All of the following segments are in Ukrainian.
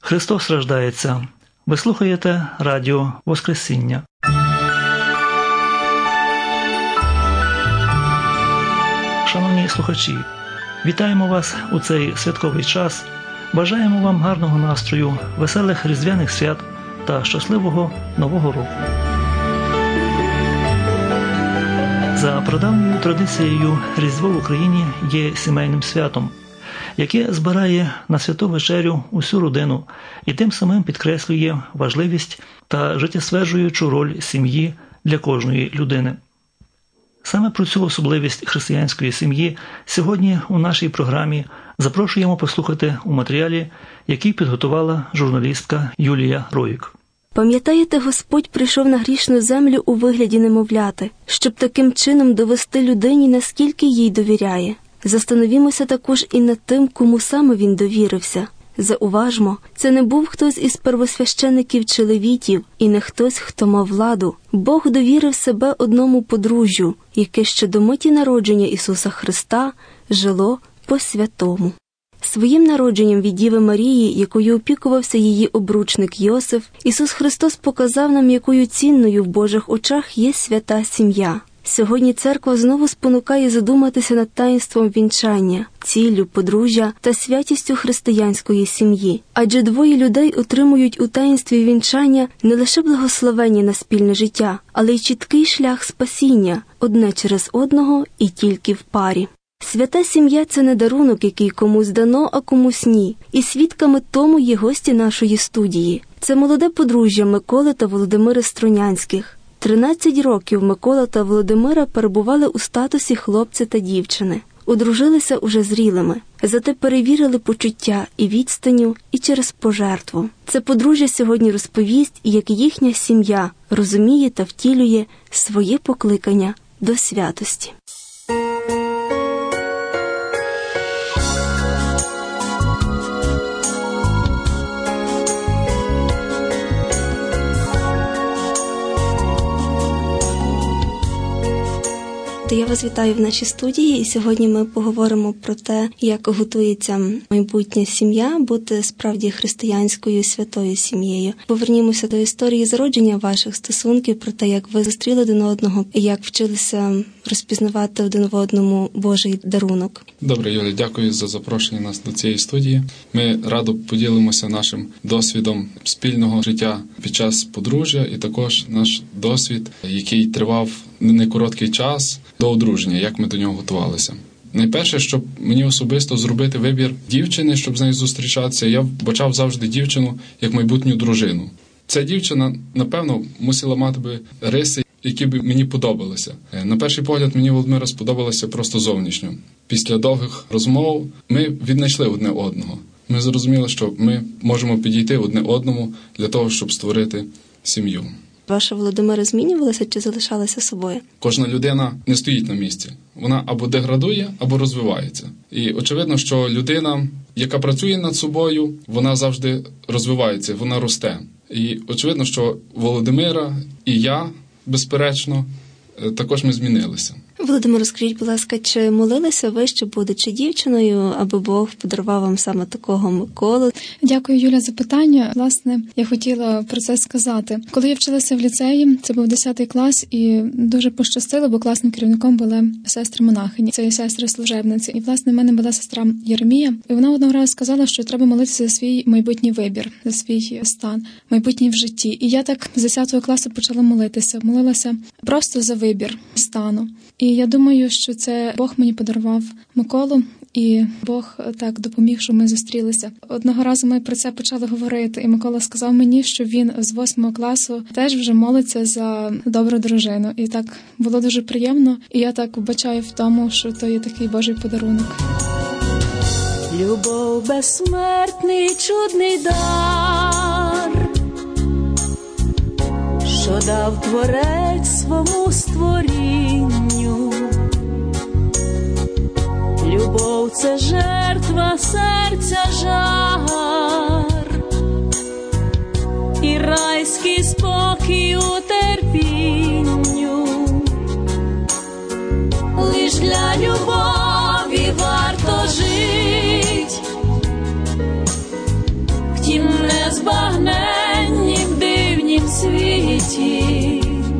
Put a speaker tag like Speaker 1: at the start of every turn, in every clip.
Speaker 1: Христос рождається. Ви слухаєте Радіо Воскресіння. Шановні слухачі, вітаємо вас у цей святковий час. Бажаємо вам гарного настрою, веселих різдвяних свят та щасливого Нового року. За прадавньою традицією, Різдво в Україні є сімейним святом, яке збирає на святу вечерю усю родину і тим самим підкреслює важливість та життєстверджуючу роль сім'ї для кожної людини. Саме про цю особливість християнської сім'ї сьогодні у нашій програмі запрошуємо послухати у матеріалі, який підготувала журналістка Юлія Роїк.
Speaker 2: Пам'ятаєте, Господь прийшов на грішну землю у вигляді немовляти, щоб таким чином довести людині, наскільки їй довіряє. Застановімося також і над тим, кому саме він довірився. Зауважмо, це не був хтось із первосвящеників чи левітів, і не хтось, хто мав владу. Бог довірив себе одному подружжю, яке ще до миті народження Ісуса Христа жило по-святому. Своїм народженням від Діви Марії, якою опікувався її обручник Йосиф, Ісус Христос показав нам, якою цінною в Божих очах є свята сім'я. Сьогодні церква знову спонукає задуматися над таїнством вінчання, ціллю подружжя та святістю християнської сім'ї. Адже двоє людей отримують у таїнстві вінчання не лише благословення на спільне життя, але й чіткий шлях спасіння, одне через одного і тільки в парі. Свята сім'я – це не дарунок, який комусь дано, а комусь ні. І свідками тому є гості нашої студії. Це молоде подружжя Миколи та Володимири Струнянських. 13 років Микола та Володимира перебували у статусі хлопця та дівчини. Одружилися уже зрілими. Зате перевірили почуття і відстаню, і через пожертву. Це подружжя сьогодні розповість, як їхня сім'я розуміє та втілює своє покликання до святості. Я вас вітаю в нашій студії, і сьогодні ми поговоримо про те, як готується майбутня сім'я бути справді християнською святою сім'єю. Повернімося до історії зародження ваших стосунків, про те, як ви зустріли один одного і як вчилися розпізнавати один в одному Божий дарунок.
Speaker 3: Добре, Юля, дякую за запрошення нас до цієї студії. Ми радо поділимося нашим досвідом спільного життя під час подружжя і також наш досвід, який тривав не короткий час до одруження, як ми до нього готувалися. Найперше, щоб мені особисто зробити вибір дівчини, щоб з нею зустрічатися, я вбачав завжди дівчину як майбутню дружину. Ця дівчина, напевно, мусила мати би риси, які б мені подобалися. На перший погляд, мені Володимира сподобалося просто зовнішньо. Після довгих розмов ми віднайшли одне одного. Ми зрозуміли, що ми можемо підійти одне одному для того, щоб створити сім'ю.
Speaker 2: Ваша Володимира змінювалася чи залишалася собою?
Speaker 3: Кожна людина не стоїть на місці. Вона або деградує, або розвивається. І очевидно, що людина, яка працює над собою, вона завжди розвивається, вона росте. І очевидно, що Володимира і я, безперечно, також ми змінилися.
Speaker 2: Володимир, скажіть, будь ласка, чи молилися ви, що будучи дівчиною, аби Бог подарував вам саме такого Миколу?
Speaker 4: Дякую, Юля, за питання. Власне, я хотіла про це сказати. Коли я вчилася в ліцеї, це був 10 клас, і дуже пощастило, бо класним керівником були сестри-монахині. Це сестри-служебниці. І, власне, в мене була сестра Єремія. І вона одного разу сказала, що треба молитися за свій майбутній вибір, за свій стан, майбутній в житті. І я так з 10 класу почала молитися. Молилася просто за вибір стану. І я думаю, що це Бог мені подарував Миколу, і Бог так допоміг, що ми зустрілися. Одного разу ми про це почали говорити, і Микола сказав мені, що він з 8 класу теж вже молиться за добру дружину. І так було дуже приємно, і я так вбачаю в тому, що то є такий Божий подарунок.
Speaker 5: Любов безсмертний, чудний дар, що дав Творець свому створінню. Любов – це жертва серця жар, і райський спокій у терпінню. Лиш для любові варто жить, втім не святі,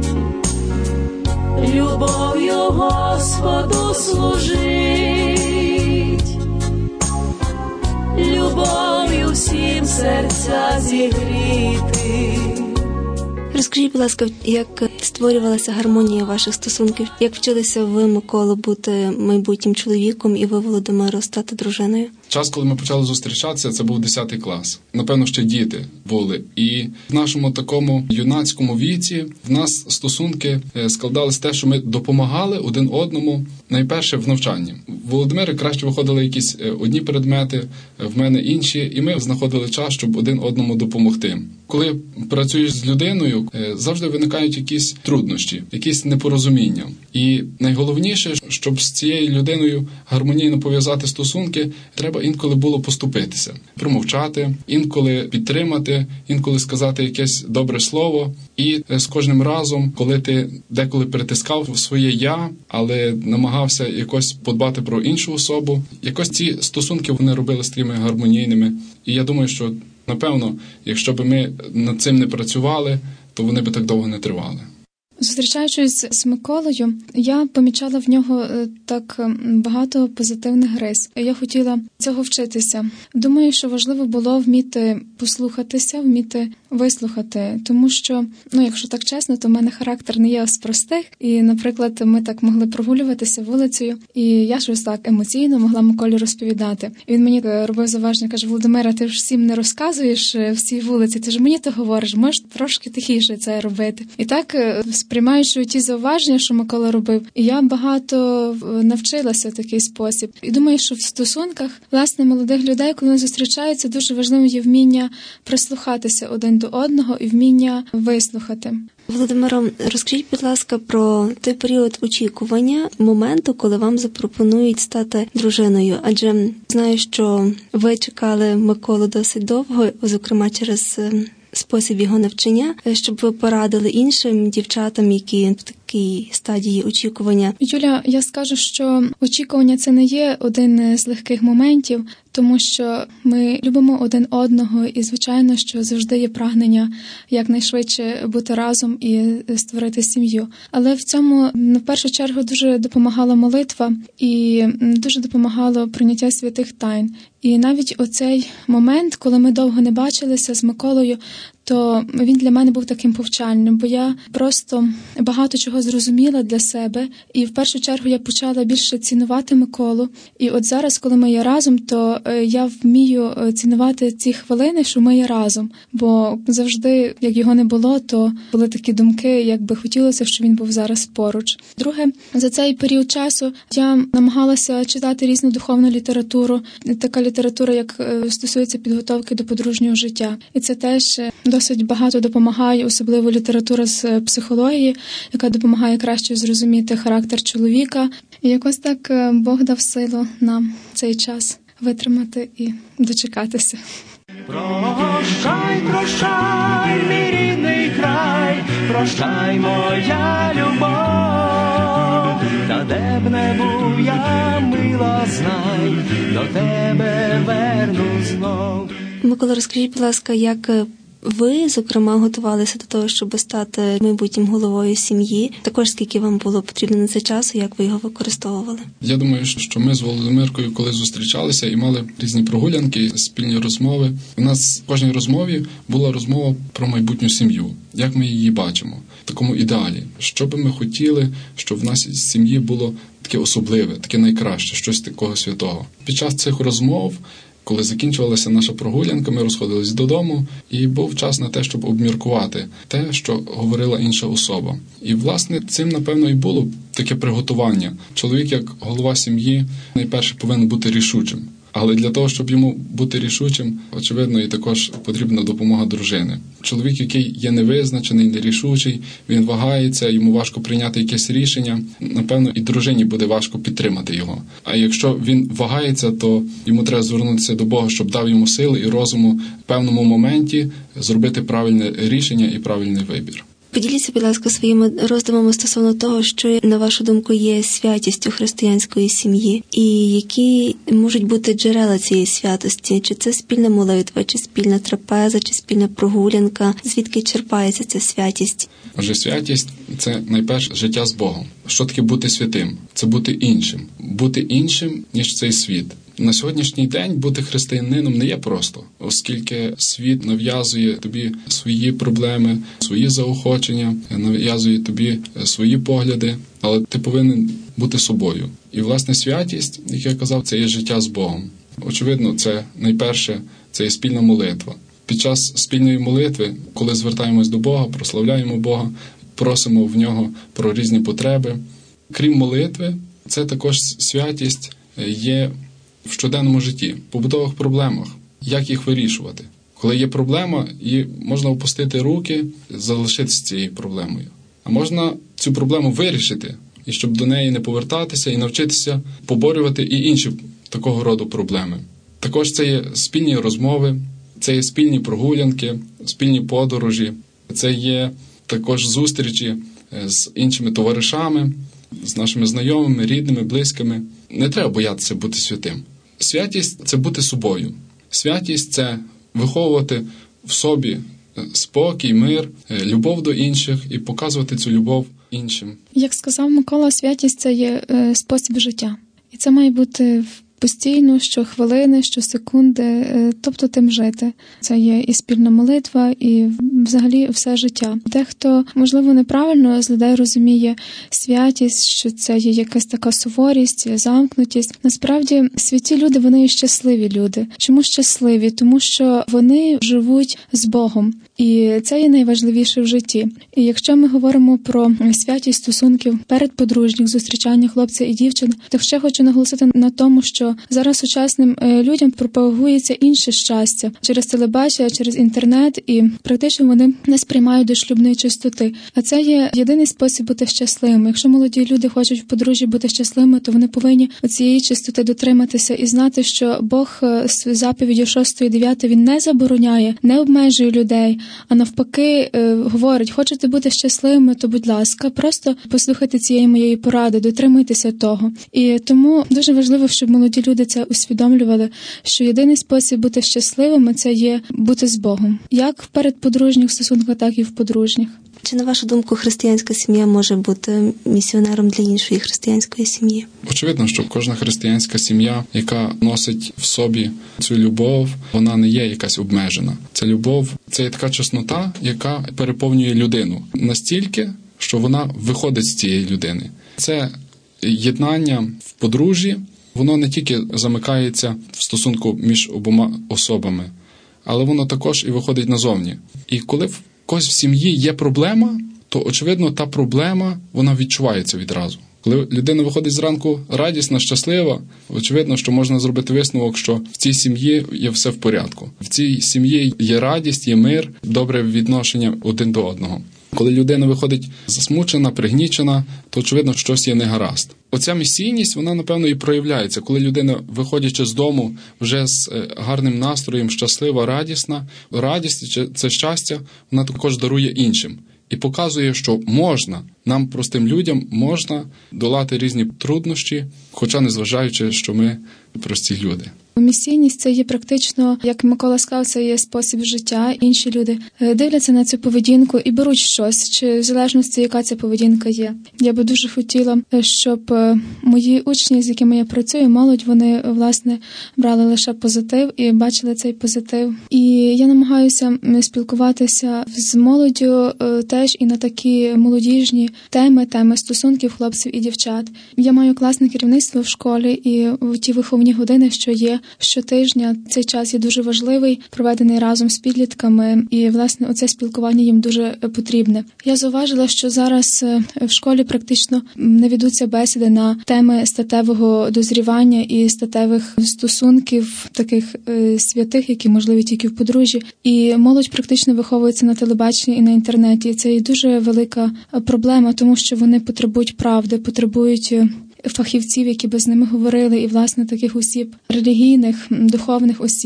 Speaker 5: любов'ю Господу служить, любов'ю всім серця зігріти.
Speaker 2: Розкажіть, будь ласка, як створювалася гармонія ваших стосунків? Як вчилися ви, Микола, бути майбутнім чоловіком і ви, Володимиро, стати дружиною?
Speaker 3: Час, коли ми почали зустрічатися, це був 10 клас. Напевно, ще діти були. І в нашому такому юнацькому віці в нас стосунки складалися те, що ми допомагали один одному, найперше, в навчанні. В Володимирі краще виходили якісь одні предмети, в мене інші, і ми знаходили час, щоб один одному допомогти. Коли працюєш з людиною, завжди виникають якісь труднощі, якісь непорозуміння. І найголовніше, щоб з цією людиною гармонійно пов'язати стосунки, треба інколи було поступитися, промовчати, інколи підтримати, інколи сказати якесь добре слово. І з кожним разом, коли ти деколи притискав своє «я», але намагався якось подбати про іншу особу, якось ці стосунки вони робились такими гармонійними. І я думаю, що, напевно, якщо б ми над цим не працювали, то вони б так довго не тривали.
Speaker 4: Зустрічаючись з Миколою, я помічала в нього так багато позитивних рис. Я хотіла цього вчитися. Думаю, що важливо було вміти послухатися, вміти вислухати, тому що, якщо так чесно, то в мене характер не є з простих. І, наприклад, ми так могли прогулюватися вулицею, і я щось так емоційно могла Миколі розповідати. І він мені робив зауваження, каже: Володимира, ти ж всім не розказуєш всій вулиці, ти ж мені то говориш, можеш трошки тихіше це робити. І так, сприймаючи ті зауваження, що Микола робив, і я багато навчилася в такий спосіб. І думаю, що в стосунках, власне, молодих людей, коли вони зустрічаються, дуже важливим є вміння прислухатися один до одного і вміння вислухати.
Speaker 2: Володимиро, розкажіть, будь ласка, про той період очікування, моменту, коли вам запропонують стати дружиною. Адже знаю, що ви чекали Миколу досить довго, зокрема через спосіб його навчання, щоб ви порадили іншим дівчатам, які в такій стадії очікування.
Speaker 4: Юля, я скажу, що очікування – це не є один з легких моментів, тому що ми любимо один одного і, звичайно, що завжди є прагнення якнайшвидше бути разом і створити сім'ю. Але в цьому, в першу чергу, дуже допомагала молитва і дуже допомагало прийняття святих тайн. І навіть оцей момент, коли ми довго не бачилися з Миколою, то він для мене був таким повчальним, бо я просто багато чого зрозуміла для себе, і в першу чергу я почала більше цінувати Миколу. І от зараз, коли ми є разом, то я вмію цінувати ці хвилини, що ми є разом, бо завжди, як його не було, то були такі думки, як би хотілося, щоб він був зараз поруч. Друге, за цей період часу я намагалася читати різну духовну літературу, така література, як стосується підготовки до подружнього життя. І це теж досить багато допомагає, особливо література з психології, яка допомагає краще зрозуміти характер чоловіка. І якось так Бог дав силу нам цей час витримати і дочекатися.
Speaker 6: Прощай, прощай, мій рідний край, прощай, моя любов, та де б не був я, мила, знай, до тебе вернусь знов.
Speaker 2: Микола, розкажіть, будь ласка, як ви, зокрема, готувалися до того, щоб стати майбутнім головою сім'ї? Також скільки вам було потрібно на цей час, як ви його використовували?
Speaker 3: Я думаю, що ми з Володимиркою, коли зустрічалися і мали різні прогулянки, спільні розмови, у нас в кожній розмові була розмова про майбутню сім'ю, як ми її бачимо, в такому ідеалі. Що би ми хотіли, щоб в нас з сім'ї було таке особливе, таке найкраще, щось такого святого. Під час цих розмов, коли закінчувалася наша прогулянка, ми розходились додому, і був час на те, щоб обміркувати те, що говорила інша особа. І, власне, цим, напевно, і було таке приготування. Чоловік, як голова сім'ї, найперше повинен бути рішучим. Але для того, щоб йому бути рішучим, очевидно, і також потрібна допомога дружини. Чоловік, який є невизначений, нерішучий, він вагається, йому важко прийняти якесь рішення, напевно, і дружині буде важко підтримати його. А якщо він вагається, то йому треба звернутися до Бога, щоб дав йому сили і розуму в певному моменті зробити правильне рішення і правильний вибір.
Speaker 2: Поділіться, будь ласка, своїми роздумами стосовно того, що, на вашу думку, є святістю християнської сім'ї, і які можуть бути джерела цієї святості? Чи це спільна молитва, чи спільна трапеза, чи спільна прогулянка? Звідки черпається ця святість?
Speaker 3: Отже, святість – це найперше життя з Богом. Що таке бути святим? Це бути іншим. Бути іншим, ніж цей світ. На сьогоднішній день бути християнином не є просто, оскільки світ нав'язує тобі свої проблеми, свої заохочення, нав'язує тобі свої погляди, але ти повинен бути собою. І, власне, святість, як я казав, це є життя з Богом. Очевидно, це найперше, це є спільна молитва. Під час спільної молитви, коли звертаємось до Бога, прославляємо Бога, просимо в Нього про різні потреби. Крім молитви, це також святість є в щоденному житті, в побутових проблемах, як їх вирішувати. Коли є проблема, і можна опустити руки, залишитися цією проблемою. А можна цю проблему вирішити, і щоб до неї не повертатися, і навчитися поборювати і інші такого роду проблеми. Також це є спільні розмови, це є спільні прогулянки, спільні подорожі, це є також зустрічі з іншими товаришами, з нашими знайомими, рідними, близькими. Не треба боятися бути святим. Святість – це бути собою. Святість – це виховувати в собі спокій, мир, любов до інших і показувати цю любов іншим.
Speaker 4: Як сказав Микола, святість – це є спосіб життя. І це має бути постійно, щохвилини, щосекунди, тобто тим жити. Це є і спільна молитва, і взагалі все життя. Дехто, можливо, неправильно з людей розуміє святість, що це є якась така суворість, замкнутість. Насправді, святі люди, вони є щасливі люди. Чому щасливі? Тому що вони живуть з Богом. І це є найважливіше в житті. І якщо ми говоримо про святість стосунків передподружніх, зустрічання хлопця і дівчин, то ще хочу наголосити на тому, що зараз сучасним людям пропагується інше щастя через телебачення, через інтернет, і практично вони не сприймають до шлюбної чистоти. А це є єдиний спосіб бути щасливими. Якщо молоді люди хочуть в подружжі бути щасливими, то вони повинні цієї чистоти дотриматися і знати, що Бог з заповіддю 6 і 9 він не забороняє, не обмежує людей, а навпаки говорить: хочете бути щасливими, то будь ласка, просто послухайте цієї моєї поради, дотримуйтеся того. І тому дуже важливо, щоб молоді люди це усвідомлювали, що єдиний спосіб бути щасливими – це є бути з Богом. Як в передподружніх стосунках, так і в подружніх.
Speaker 2: Чи, на вашу думку, християнська сім'я може бути місіонером для іншої християнської сім'ї?
Speaker 3: Очевидно, що кожна християнська сім'я, яка носить в собі цю любов, вона не є якась обмежена. Ця любов – це є така чеснота, яка переповнює людину настільки, що вона виходить з цієї людини. Це єднання в подружжі, воно не тільки замикається в стосунку між обома особами, але воно також і виходить назовні. І коли в когось в сім'ї є проблема, то, очевидно, та проблема, вона відчувається відразу. Коли людина виходить зранку радісна, щаслива, очевидно, що можна зробити висновок, що в цій сім'ї є все в порядку. В цій сім'ї є радість, є мир, добре відношення один до одного. Коли людина виходить засмучена, пригнічена, то, очевидно, щось є негаразд. Оця місійність, вона, напевно, і проявляється. Коли людина, виходячи з дому, вже з гарним настроєм, щаслива, радісна, радість, це щастя, вона також дарує іншим. І показує, що можна, нам, простим людям, можна долати різні труднощі, хоча незважаючи, що ми прості люди.
Speaker 4: Місійність – це є практично, як Микола сказав, це є спосіб життя. Інші люди дивляться на цю поведінку і беруть щось, чи в залежності, яка ця поведінка є. Я би дуже хотіла, щоб мої учні, з якими я працюю, молодь, вони, власне, брали лише позитив і бачили цей позитив. І я намагаюся спілкуватися з молоддю теж і на такі молодіжні теми стосунків хлопців і дівчат. Я маю класне керівництво в школі, і в ті виховні години, що є щотижня, цей час є дуже важливий, проведений разом з підлітками, і, власне, оце спілкування їм дуже потрібне. Я зауважила, що зараз в школі практично не ведуться бесіди на теми статевого дозрівання і статевих стосунків, таких святих, які можливі тільки в подружжі. І молодь практично виховується на телебаченні і на інтернеті. Це і дуже велика проблема, тому що вони потребують правди, потребують фахівців, які би з ними говорили, і, власне, таких осіб, релігійних, духовних осіб.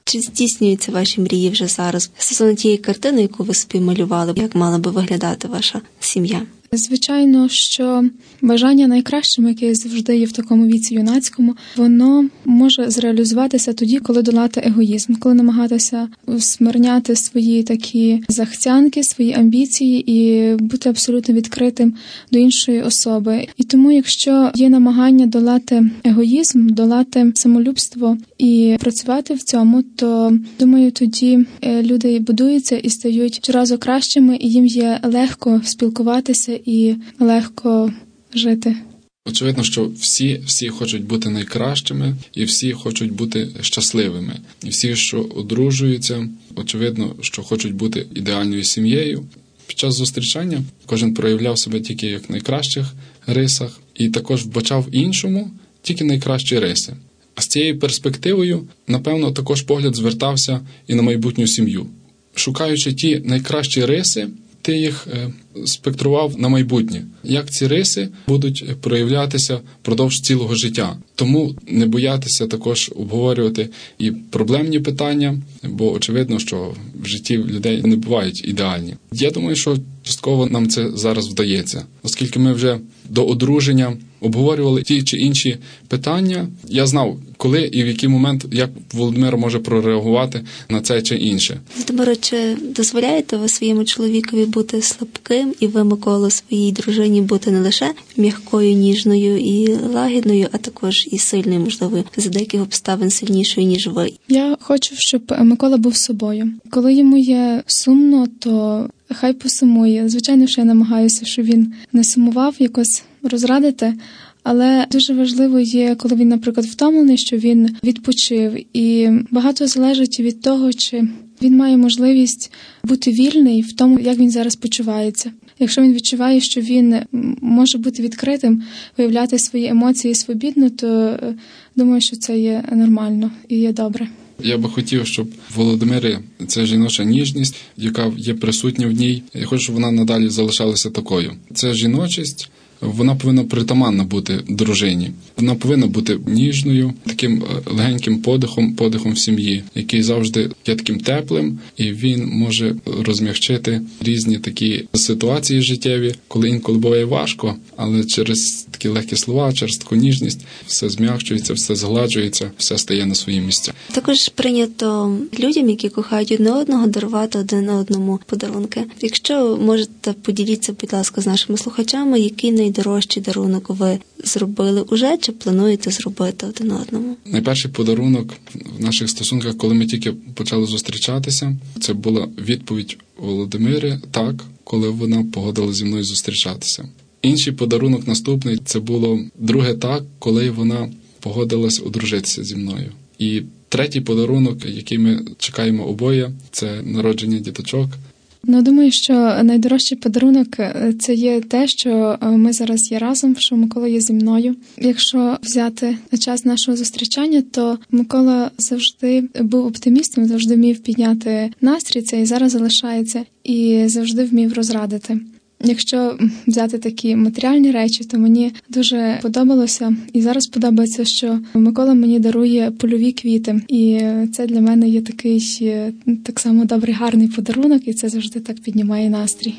Speaker 2: Чи здійснюються ваші мрії вже зараз стосовно тієї картини, яку ви собі малювали, як мала би виглядати ваша сім'я?
Speaker 4: Звичайно, що бажання найкращим, яке завжди є в такому віці юнацькому, воно може зреалізуватися тоді, коли долати егоїзм, коли намагатися смирняти свої такі захцянки, свої амбіції і бути абсолютно відкритим до іншої особи. І тому, якщо є намагання долати егоїзм, долати самолюбство і працювати в цьому, то, думаю, тоді люди будуються і стають щоразу кращими, і їм є легко спілкуватися і легко жити.
Speaker 3: Очевидно, що всі хочуть бути найкращими, і всі хочуть бути щасливими. І всі, що одружуються, очевидно, що хочуть бути ідеальною сім'єю. Під час зустрічання кожен проявляв себе тільки як в найкращих рисах, і також вбачав іншому тільки найкращі риси. А з цією перспективою, напевно, також погляд звертався і на майбутню сім'ю. Шукаючи ті найкращі риси, ти їх спектрував на майбутнє. Як ці риси будуть проявлятися впродовж цілого життя. Тому не боятися також обговорювати і проблемні питання, бо очевидно, що в житті людей не бувають ідеальні. Я думаю, що частково нам це зараз вдається. Оскільки ми вже до одруження обговорювали ті чи інші питання, я знав, коли і в який момент, як Володимир може прореагувати на це чи інше.
Speaker 2: Володимире, чи дозволяєте ви своєму чоловікові бути слабким, і ви, Микола, своїй дружині бути не лише м'якою, ніжною і лагідною, а також і сильною, можливо, за деяких обставин сильнішою, ніж ви?
Speaker 4: Я хочу, щоб Микола був собою. Коли йому є сумно, то хай посумує. Звичайно, що я намагаюся, щоб він не сумував, якось розрадити, але дуже важливо є, коли він, наприклад, втомлений, що він відпочив. І багато залежить від того, чи він має можливість бути вільний в тому, як він зараз почувається. Якщо він відчуває, що він може бути відкритим, виявляти свої емоції свобідно, то думаю, що це є нормально і є добре.
Speaker 3: Я би хотів, щоб в Володимирі ця жіноча ніжність, яка є присутня в ній, я хочу, щоб вона надалі залишалася такою. Ця жіночість, вона повинна притаманна бути дружині. Вона повинна бути ніжною, таким легеньким подихом в сім'ї, який завжди є таким теплим, і він може розм'якчити різні такі ситуації життєві, коли інколи буває важко, але через такі легкі слова, через таку ніжність все зм'якчується, все згладжується, все стає на свої місця.
Speaker 2: Також прийнято людям, які кохають одне одного, дарувати один одному подарунки. Якщо можете, поділіться, будь ласка, з нашими слухачами, який найдорожчий дарунок ви зробили уже, чи плануєте зробити один одному?
Speaker 3: Найперший подарунок в наших стосунках, коли ми тільки почали зустрічатися, це була відповідь Володимири «так», коли вона погодилася зі мною зустрічатися. Інший подарунок наступний – це було друге «так», коли вона погодилась одружитися зі мною. І третій подарунок, який ми чекаємо обоє, це народження діточок.
Speaker 4: Думаю, що найдорожчий подарунок – це є те, що ми зараз є разом, що Микола є зі мною. Якщо взяти час нашого зустрічання, то Микола завжди був оптимістом, завжди вмів підняти настрій, це і зараз залишається, і завжди вмів розрадити. Якщо взяти такі матеріальні речі, то мені дуже подобалося і зараз подобається, що Микола мені дарує польові квіти. І це для мене є такий так само добрий, гарний подарунок, і це завжди так піднімає настрій.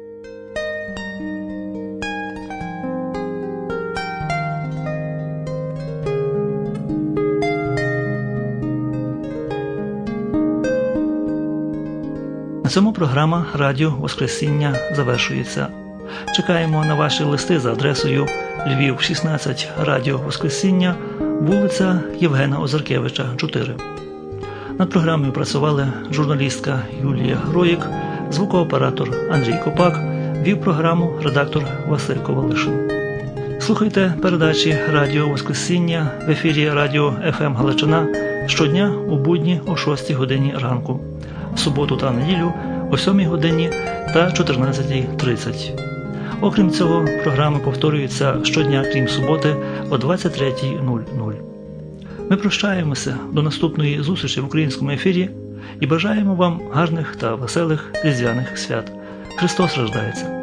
Speaker 1: На цьому програма «Радіо Воскресіння» завершується. Чекаємо на ваші листи за адресою Львів, 16, Радіо Воскресіння, вулиця Євгена Озаркевича, 4. Над програмою працювали журналістка Юлія Гроїк, звукооператор Андрій Копак, вів програму редактор Василь Ковалишин. Слухайте передачі «Радіо Воскресіння» в ефірі Радіо ФМ Галичина щодня у будні о 6 годині ранку, в суботу та неділю о 7 годині та 14:30. Окрім цього, програми повторюються щодня, крім суботи, о 23:00. Ми прощаємося до наступної зустрічі в українському ефірі і бажаємо вам гарних та веселих різдвяних свят. Христос рождається!